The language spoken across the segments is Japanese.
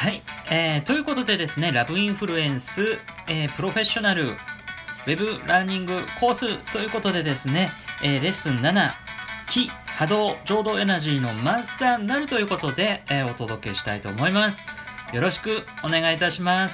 はい、ということでですね、ラブインフルエンス、プロフェッショナルウェブラーニングコースということでですね、レッスン7、気、波動、浄土エナジーのマスターになるということで、お届けしたいと思います。よろしくお願いいたします。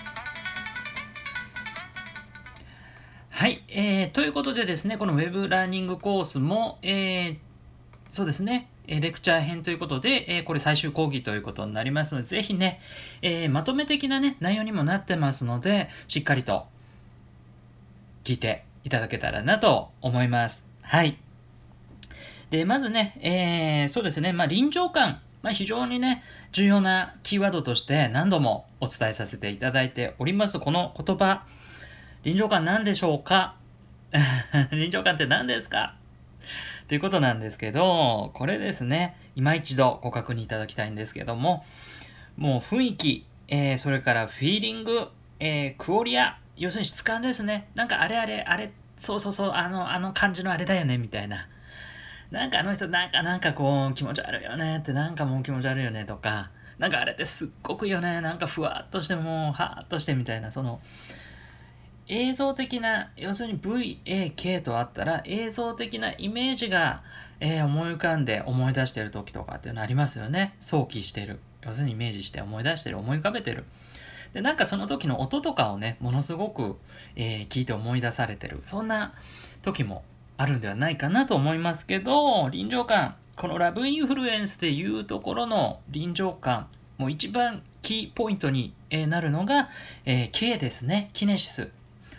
はい、ということでですね、このウェブラーニングコースも、そうですね、レクチャー編ということで、これ最終講義ということになりますので、ぜひね、まとめ的なね、内容にもなってますので、しっかりと聞いていただけたらなと思います。はい。で、まずね、そうですね、臨場感、非常にね、重要なキーワードとして何度もお伝えさせていただいております。この言葉、臨場感何でしょうか臨場感って何ですかということなんですけど、これですね、今一度ご確認いただきたいんですけども、もう雰囲気、それからフィーリング、クオリア、要するに質感ですね。なんかあれ、そうそうそう、あの感じのあれだよね、みたいな。なんかあの人、なんかこう、気持ち悪いよねって、なんかもう気持ち悪いよねとか、なんかあれってすっごくいいよね、なんかふわっとしてもう、はーっとしてみたいな、その、映像的な、要するに VAK とあったら映像的なイメージが、思い浮かんで思い出してる時とかっていうのありますよね。想起してる。要するにイメージして思い出してる、思い浮かべてる。で、なんかその時の音とかをね、ものすごく、聞いて思い出されてる。そんな時もあるんではないかなと思いますけど、臨場感。このラブインフルエンスでいうところの臨場感。もう一番キーポイントになるのが、K ですね。キネシス。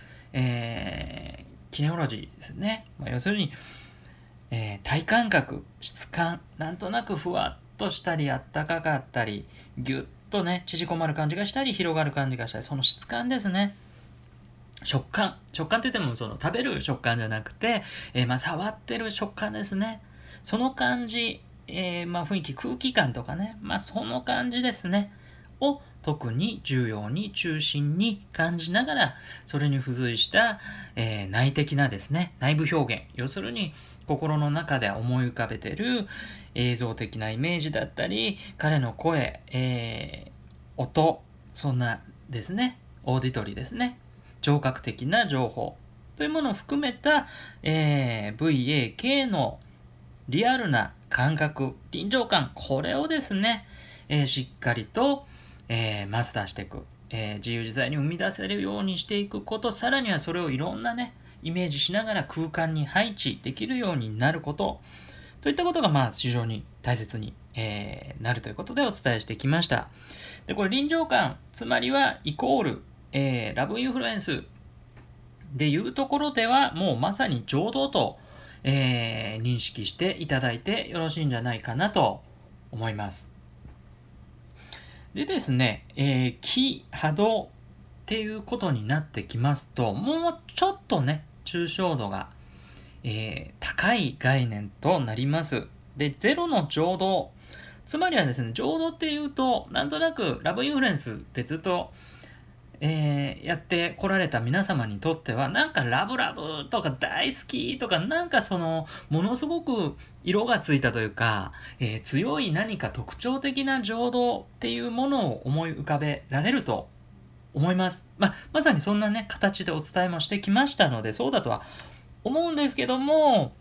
キネオロジーですね。要するに、体感覚、質感、なんとなくふわっとしたり、あったかかったり、ぎゅっとね、縮こまる感じがしたり、広がる感じがしたり、その質感ですね。食感って言ってもその食べる食感じゃなくて、触ってる食感ですね。その感じ、雰囲気、空気感とかね、その感じですね。を特に重要に中心に感じながら、それに付随した、内的なですね、内部表現。要するに、心の中で思い浮かべてる映像的なイメージだったり、彼の声、音、そんなですね、オーディトリーですね。聴覚的な情報というものを含めた、VAK のリアルな感覚、臨場感、これをですね、しっかりと、マスターしていく、自由自在に生み出せるようにしていくこと、さらにはそれをいろんなね、イメージしながら空間に配置できるようになること、といったことが非常に大切に、なるということでお伝えしてきました。で、これ臨場感、つまりはイコール、ラブインフルエンスでいうところではもうまさに浄土と、認識していただいてよろしいんじゃないかなと思います。でですね、気、波動っていうことになってきますと、もうちょっとね、抽象度が、高い概念となります。で、ゼロの浄土、つまりはですね、浄土っていうと、なんとなくラブインフルエンスってずっとやってこられた皆様にとっては、なんかラブラブとか大好きとか、なんかその、ものすごく色がついたというか、強い何か特徴的な浄土っていうものを思い浮かべられると思います。まさにそんなね、形でお伝えもしてきましたので、そうだとは思うんですけども、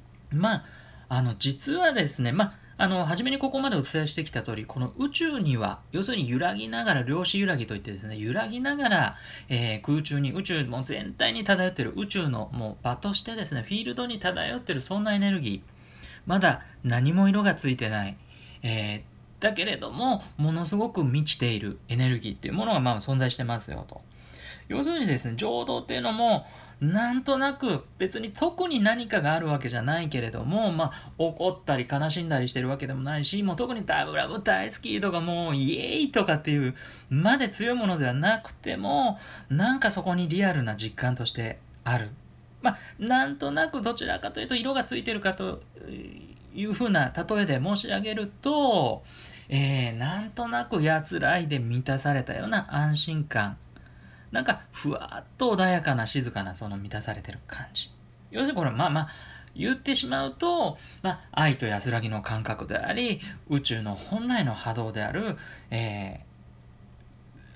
実はですね、初めにここまでお伝えしてきた通り、この宇宙には、要するに揺らぎながら、量子揺らぎといってですね、揺らぎながら、空中に、宇宙も全体に漂っている宇宙のもう場としてですね、フィールドに漂っているそんなエネルギー、まだ何も色がついてない、だけれども、ものすごく満ちているエネルギーっていうものが存在してますよと。要するにですね、浄土っていうのも、なんとなく別に特に何かがあるわけじゃないけれども、怒ったり悲しんだりしてるわけでもないし、もう特にラブラブ大好きとかもうイエーイとかっていうまで強いものではなくても、なんかそこにリアルな実感としてある。なんとなくどちらかというと色がついてるかというふうな例えで申し上げると、なんとなく安らいで満たされたような安心感、なんかふわっと穏やかな静かなその満たされてる感じ。要するにこれ言ってしまうと、愛と安らぎの感覚であり、宇宙の本来の波動である、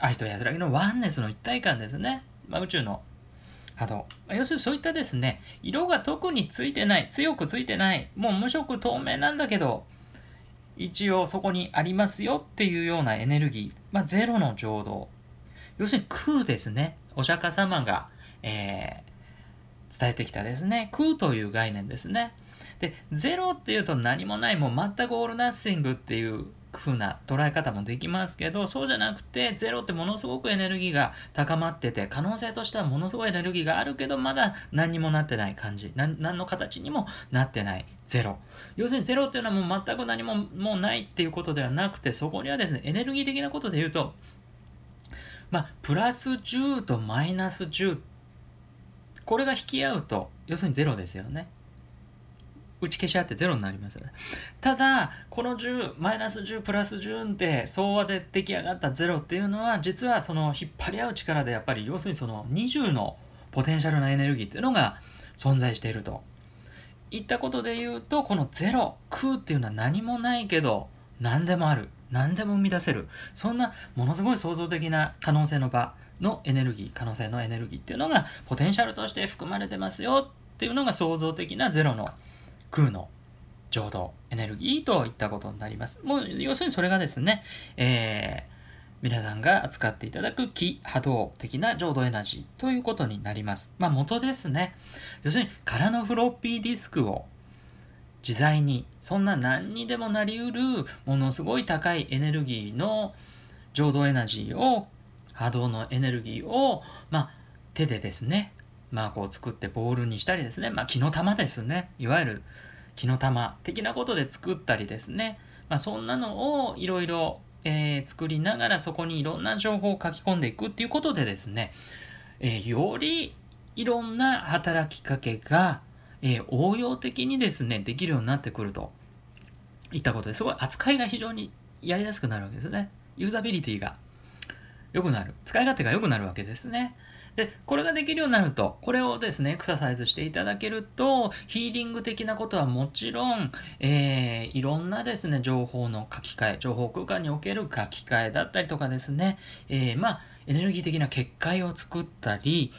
愛と安らぎのワンネスの一体感ですね。宇宙の波動。要するにそういったですね、色が特についてない、強くついてない、もう無色透明なんだけど、一応そこにありますよっていうようなエネルギー。ゼロの浄土。要するに空ですね。お釈迦様が、伝えてきたですね。空という概念ですね。で、ゼロっていうと何もない、もう全くオールナッシングっていう風な捉え方もできますけど、そうじゃなくて、ゼロってものすごくエネルギーが高まってて、可能性としてはものすごいエネルギーがあるけど、まだ何にもなってない感じ。何の形にもなってない。ゼロ。要するにゼロっていうのはもう全く何ももうないっていうことではなくて、そこにはですね、エネルギー的なことで言うと、プラス10とマイナス10、これが引き合うと、要するにゼロですよね。打ち消し合ってゼロになりますよね。ただ、この10、マイナス10、プラス10で相和で出来上がったゼロっていうのは、実はその引っ張り合う力でやっぱり、要するにその20のポテンシャルなエネルギーっていうのが存在していると。いったことで言うと、このゼロ、空っていうのは何もないけど、何でもある。何でも生み出せる。そんなものすごい創造的な可能性の場のエネルギー、可能性のエネルギーっていうのがポテンシャルとして含まれてますよっていうのが創造的なゼロの空の浄土エネルギーといったことになります。もう要するにそれがですね、皆さんが扱っていただく気波動的な浄土エナジーということになります。元ですね。要するに空のフロッピーディスクを自在に、そんな何にでもなりうるものすごい高いエネルギーの浄土エナジーを、波動のエネルギーを、手でですね、こう作ってボールにしたりですね、木の玉ですね、いわゆる木の玉的なことで作ったりですね、そんなのをいろいろ作りながらそこにいろんな情報を書き込んでいくっていうことでですね、よりいろんな働きかけが、応用的にですね、できるようになってくるといったことですごい扱いが非常にやりやすくなるわけですね。ユーザビリティが良くなる。使い勝手が良くなるわけですね。で、これができるようになると、これをですね、エクササイズしていただけると、ヒーリング的なことはもちろん、いろんなですね、情報の書き換え、情報空間における書き換えだったりとかですね、エネルギー的な結界を作ったり、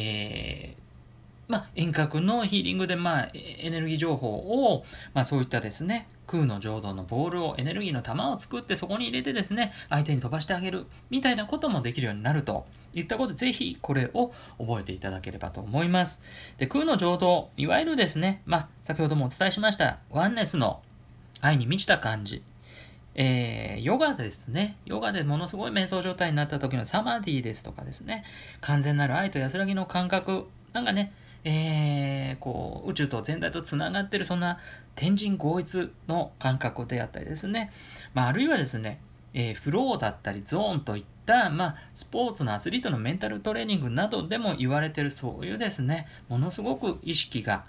遠隔のヒーリングで、エネルギー情報を、そういったですね、空の浄土のボールを、エネルギーの玉を作ってそこに入れてですね、相手に飛ばしてあげる、みたいなこともできるようになるといったことで、ぜひこれを覚えていただければと思います。で、空の浄土、いわゆるですね、先ほどもお伝えしました、ワンネスの愛に満ちた感じ。ヨガですね。ヨガでものすごい瞑想状態になった時のサマディですとかですね、完全なる愛と安らぎの感覚、なんかね、宇宙と全体とつながっているそんな天人合一の感覚であったりですね、あるいはですね、フローだったりゾーンといった、スポーツのアスリートのメンタルトレーニングなどでも言われているそういうですね、ものすごく意識が、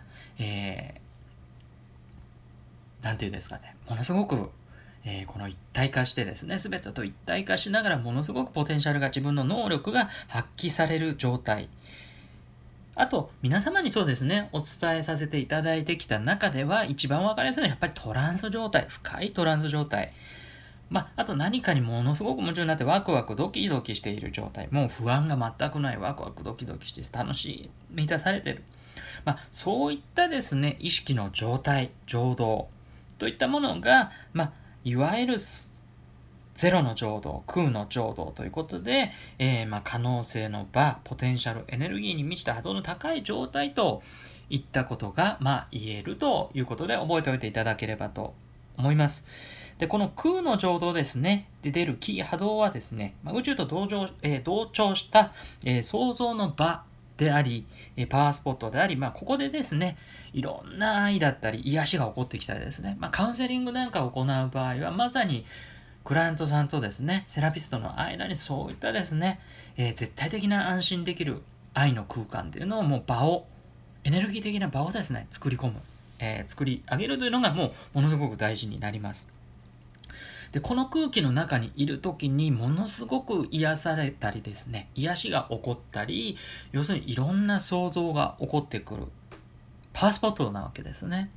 なんていうんですかね、ものすごくこの一体化してですね、全てと一体化しながらものすごくポテンシャルが自分の能力が発揮される状態。あと、皆様にそうですね、お伝えさせていただいてきた中では、一番分かりやすいのはやっぱりトランス状態、深いトランス状態。あと何かにものすごく夢中になってワクワクドキドキしている状態。もう不安が全くないワクワクドキドキして楽しい、満たされている。そういったですね、意識の状態、情動といったものが、いわゆるゼロの浄土、空の浄土ということで、可能性の場、ポテンシャル、エネルギーに満ちた波動の高い状態といったことが、言えるということで覚えておいていただければと思います。で、この空の浄土ですね、で出る気波動はですね、宇宙と同調した、創造の場であり、パワースポットであり、ここでですね、いろんな愛だったり、癒しが起こってきたりですね、カウンセリングなんかを行う場合は、まさにクライアントさんとですね、セラピストの間にそういったですね、絶対的な安心できる愛の空間っていうのをもう場を、エネルギー的な場をですね、作り込む、作り上げるというのがものすごく大事になります。で、この空気の中にいるときにものすごく癒されたりですね、癒しが起こったり、要するにいろんな想像が起こってくるパワースポットなわけですね。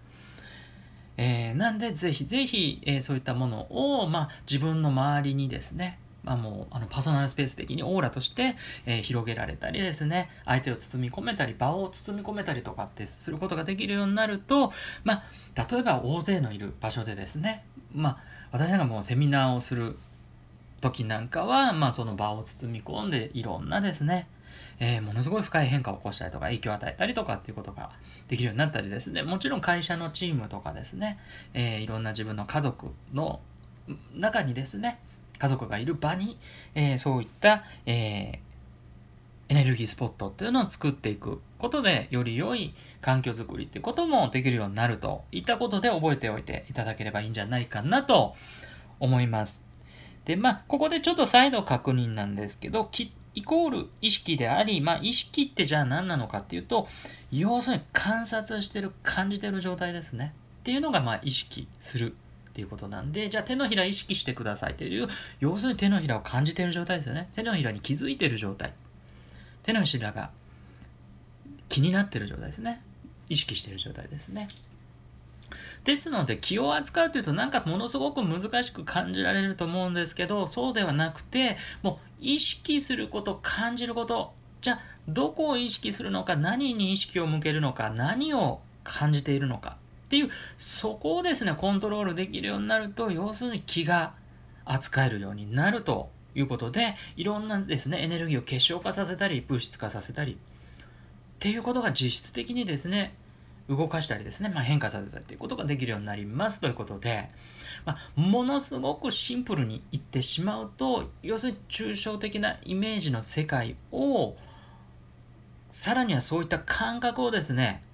なんでぜひぜひ、そういったものを、自分の周りにですね、 もうパーソナルスペース的にオーラとして、広げられたりですね、相手を包み込めたり、場を包み込めたりとかってすることができるようになると、例えば大勢のいる場所でですね、私がもうセミナーをする時なんかは、その場を包み込んでいろんなですね、ものすごい深い変化を起こしたりとか影響を与えたりとかっていうことができるようになったりですね、もちろん会社のチームとかですね、いろんな自分の家族の中にですね、家族がいる場に、そういった、エネルギースポットっていうのを作っていくことで、より良い環境づくりっていうこともできるようになるといったことで覚えておいていただければいいんじゃないかなと思います。で、ここでちょっと再度確認なんですけど、イコール意識であり、意識ってじゃあ何なのかっていうと、要するに観察してる、感じてる状態ですね。っていうのが意識するっていうことなんで、じゃあ手のひら意識してくださいという、要するに手のひらを感じてる状態ですよね。手のひらに気づいてる状態。手のひらが気になってる状態ですね。意識してる状態ですね。ですので、気を扱うというとなんかものすごく難しく感じられると思うんですけど、そうではなくて、もう意識すること、感じること、じゃあどこを意識するのか、何に意識を向けるのか、何を感じているのかっていう、そこをですね、コントロールできるようになると、要するに気が扱えるようになるということで、いろんなですね、エネルギーを結晶化させたり、物質化させたり、っていうことが実質的にですね、動かしたりですね、変化させたりということができるようになりますということで、ものすごくシンプルに言ってしまうと、要するに抽象的なイメージの世界を、さらにはそういった感覚をですね、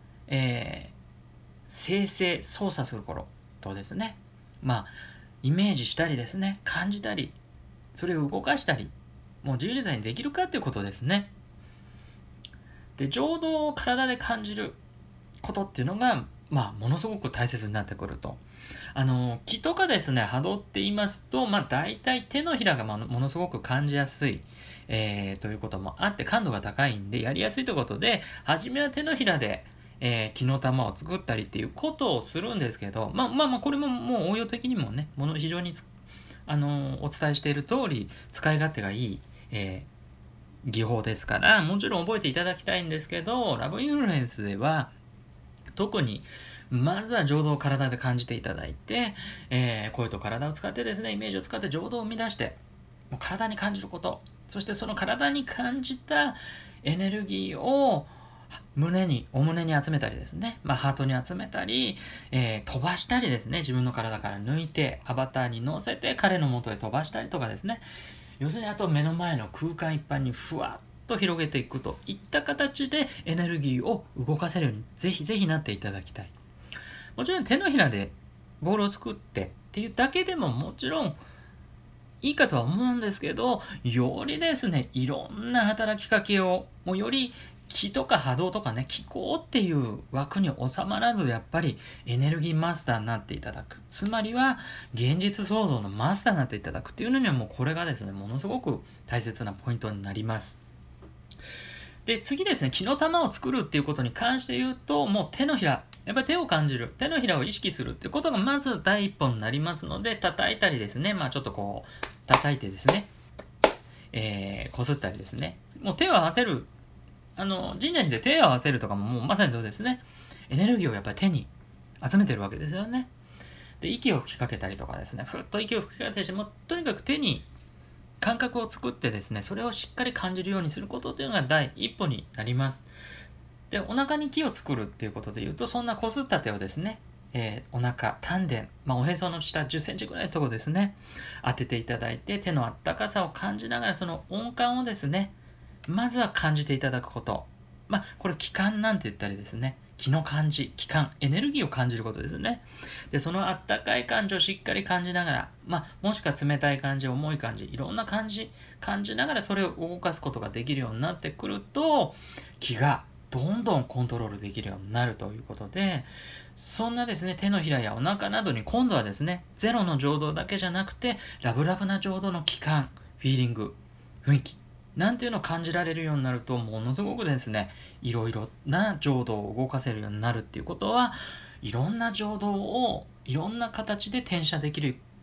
生成、操作する頃とですね、イメージしたりですね、感じたり、それを動かしたり、もう自由自在にできるかということですね。で、情動を体で感じることっていうのが、ものすごく大切になってくると。気とかですね、波動って言いますと、大体手のひらがものすごく感じやすい、ということもあって、感度が高いんで、やりやすいということで、初めは手のひらで、気の玉を作ったりっていうことをするんですけど、これももう応用的にもね、非常にお伝えしている通り、使い勝手がいい、技法ですから、もちろん覚えていただきたいんですけど、ラブインフルエンスでは、特にまずは情動を体で感じていただいて、声と体を使ってですね、イメージを使って情動を生み出して、もう体に感じること、そしてその体に感じたエネルギーをお胸に集めたりですね、ハートに集めたり、飛ばしたりですね、自分の体から抜いてアバターに乗せて彼の元へ飛ばしたりとかですね、要するにあと目の前の空間一般にふわっと広げていくといった形でエネルギーを動かせるようにぜひぜひなっていただきたい。もちろん手のひらでボールを作ってっていうだけでももちろんいいかとは思うんですけど、よりですね、いろんな働きかけを、もうより気とか波動とかね、気候っていう枠に収まらず、やっぱりエネルギーマスターになっていただく。つまりは、現実創造のマスターになっていただくっていうのには、もうこれがですね、ものすごく大切なポイントになります。で、次ですね、気の玉を作るっていうことに関して言うと、もう手のひら、やっぱり手を感じる、手のひらを意識するっていうことがまず第一歩になりますので、叩いたりですね、ちょっとこう、叩いてですね、こすったりですね、もう手を合わせる、神社にで手を合わせるとかももうまさにそうですね、エネルギーをやっぱり手に集めてるわけですよね。で、息を吹きかけたりとかですね、ふっと息を吹きかけたりして、もうとにかく手に感覚を作ってですね、それをしっかり感じるようにすることというのが第一歩になります。で、お腹に気を作るっていうことで言うと、そんなこすった手をですね、お腹、丹田、おへその下10センチぐらいのところですね、当てていただいて、手のあったかさを感じながら、その温感をですね、まずは感じていただくこと。これ気感なんて言ったりですね、気の感じ、気感、エネルギーを感じることですね。で、そのあったかい感じをしっかり感じながら、もしくは冷たい感じ、重い感じ、いろんな感じながらそれを動かすことができるようになってくると、気がどんどんコントロールできるようになるということで、そんなですね、手のひらやお腹などに今度はですね、ゼロの情動だけじゃなくて、ラブラブな情動の気感、フィーリング、雰囲気、なんていうのを感じられるようになると、ものすごくですね、いろいろな情動を動かせるようになるっていうことは、いろんな情動をいろんな形で転写できる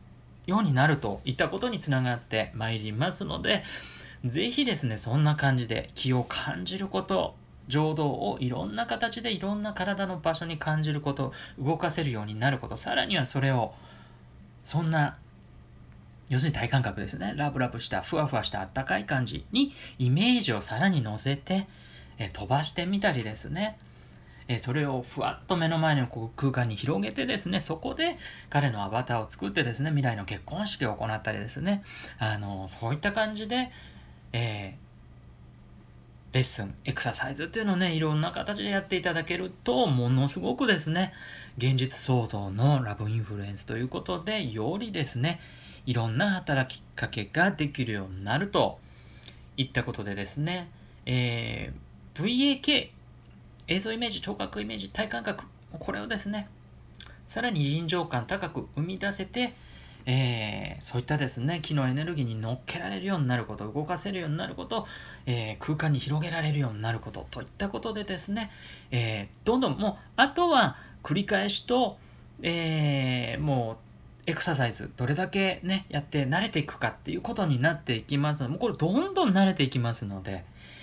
ようになるといったことにつながってまいりますので、ぜひですね、そんな感じで気を感じること、情動をいろんな形でいろんな体の場所に感じること、動かせるようになること、さらにはそれを、そんな、要するに体感覚ですね。ラブラブした、ふわふわしたあったかい感じにイメージをさらに乗せて、飛ばしてみたりですね。それをふわっと目の前の空間に広げてですね、そこで彼のアバターを作ってですね、未来の結婚式を行ったりですね、そういった感じで、レッスン、エクササイズっていうのをね、いろんな形でやっていただけると、ものすごくですね、現実創造のラブインフルエンスということで、よりですね、いろんな働きかけができるようになるといったことでですね、VAK、映像イメージ、聴覚イメージ、体感覚、これをですね、さらに臨場感高く生み出せて、そういったですね、気のエネルギーに乗っけられるようになること、動かせるようになること、空間に広げられるようになることといったことでですね、どんどんもう、あとは繰り返しと、もうエクササイズ、どれだけね、やって慣れていくかっていうことになっていきますので、もうこれどんどん慣れていきますので、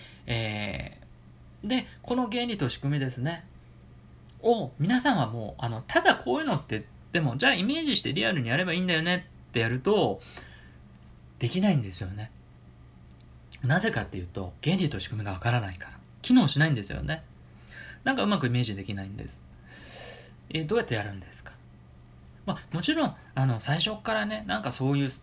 で、この原理と仕組みですね、を皆さんはもうただこういうのってでもじゃあイメージしてリアルにやればいいんだよねってやるとできないんですよね。なぜかっていうと原理と仕組みがわからないから機能しないんですよね。なんかうまくイメージできないんです。どうやってやるんですか。もちろん最初からねなんかそういう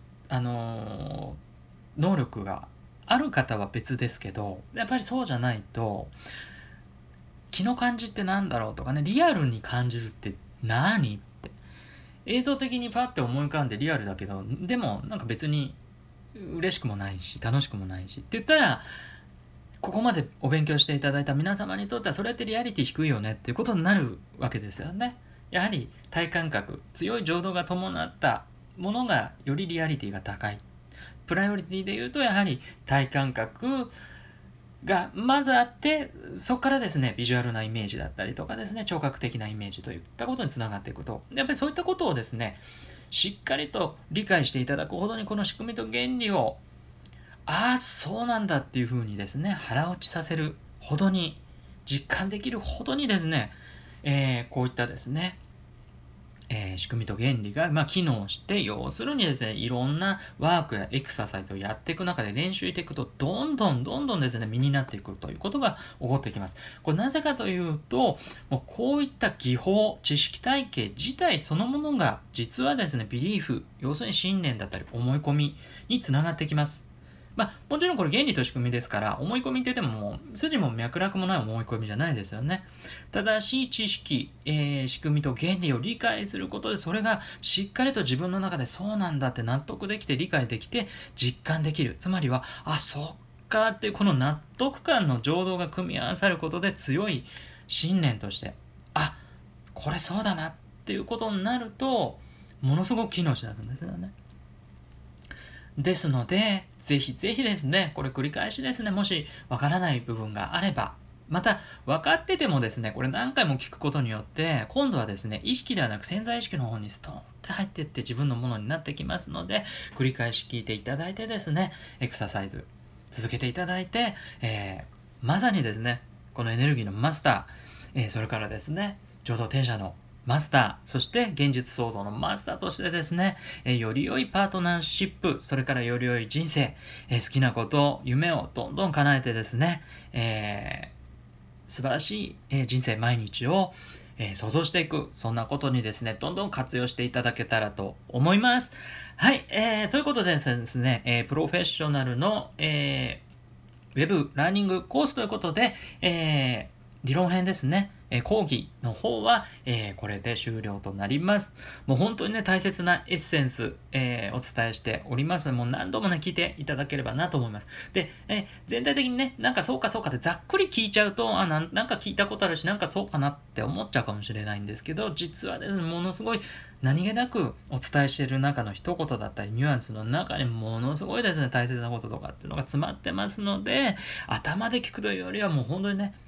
能力がある方は別ですけど、やっぱりそうじゃないと気の感じってなんだろうとかね、リアルに感じるって何って映像的にパッて思い浮かんでリアルだけど、でもなんか別に嬉しくもないし楽しくもないしって言ったら、ここまでお勉強していただいた皆様にとってはそれってリアリティ低いよねっていうことになるわけですよね。やはり体感覚、強い情動が伴ったものがよりリアリティが高い。プライオリティで言うとやはり体感覚がまずあって、そこからですね、ビジュアルなイメージだったりとかですね、聴覚的なイメージといったことにつながっていくと、やっぱりそういったことをですね、しっかりと理解していただくほどにこの仕組みと原理を、ああ、そうなんだっていうふうにですね、腹落ちさせるほどに、実感できるほどにですね、こういったですね、仕組みと原理が、機能して、要するにですね、いろんなワークやエクササイズをやっていく中で練習していくと、どんどんですね、身になっていくということが起こってきます。これなぜかというと、もうこういった技法、知識体系自体そのものが、実はですね、ビリーフ、要するに信念だったり思い込みにつながってきます。もちろんこれ原理と仕組みですから、思い込みって言ってももう筋も脈絡もない思い込みじゃないですよね。正しい知識、仕組みと原理を理解することで、それがしっかりと自分の中でそうなんだって納得できて理解できて実感できる。つまりは、あ、そっかっていうこの納得感の情動が組み合わさることで強い信念として、あ、これそうだなっていうことになると、ものすごく機能しだすんですよね。ですので、ぜひぜひですね、これ繰り返しですね、もしわからない部分があれば、また分かっててもですね、これ何回も聞くことによって、今度はですね、意識ではなく潜在意識の方にストーンって入っていって自分のものになってきますので、繰り返し聞いていただいてですね、エクササイズ続けていただいて、まさにですね、このエネルギーのマスター、それからですね、浄土天社のマスター、そして現実創造のマスターとしてですね、より良いパートナーシップ、それからより良い人生、好きなこと、夢をどんどん叶えてですね、素晴らしい、人生毎日を、想像していく、そんなことにですね、どんどん活用していただけたらと思います。はい、ということでですね、プロフェッショナルの、ウェブラーニングコースということで、理論編ですね、講義の方は、これで終了となります。もう本当にね、大切なエッセンス、お伝えしております。もう何度もね、聞いていただければなと思います。で、全体的にね、なんかそうかってざっくり聞いちゃうと、なんか聞いたことあるし、なんかそうかなって思っちゃうかもしれないんですけど、実はね、ものすごい何気なくお伝えしている中の一言だったり、ニュアンスの中にものすごいですね、大切なこととかっていうのが詰まってますので、頭で聞くというよりはもう本当にね、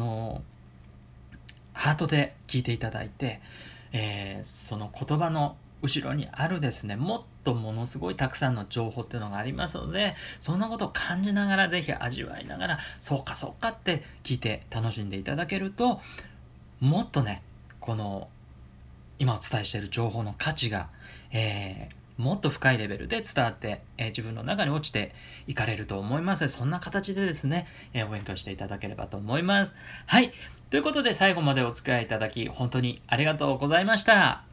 ハートで聞いていただいて、その言葉の後ろにあるですね、もっとものすごいたくさんの情報っていうのがありますので、そんなことを感じながら、ぜひ味わいながら、そうかそうかって聞いて楽しんでいただけると、もっとね、この今お伝えしている情報の価値が、もっと深いレベルで伝わって、自分の中に落ちていかれると思います。そんな形でですね、お勉強していただければと思います。はい。ということで最後までお付き合いいただき本当にありがとうございました。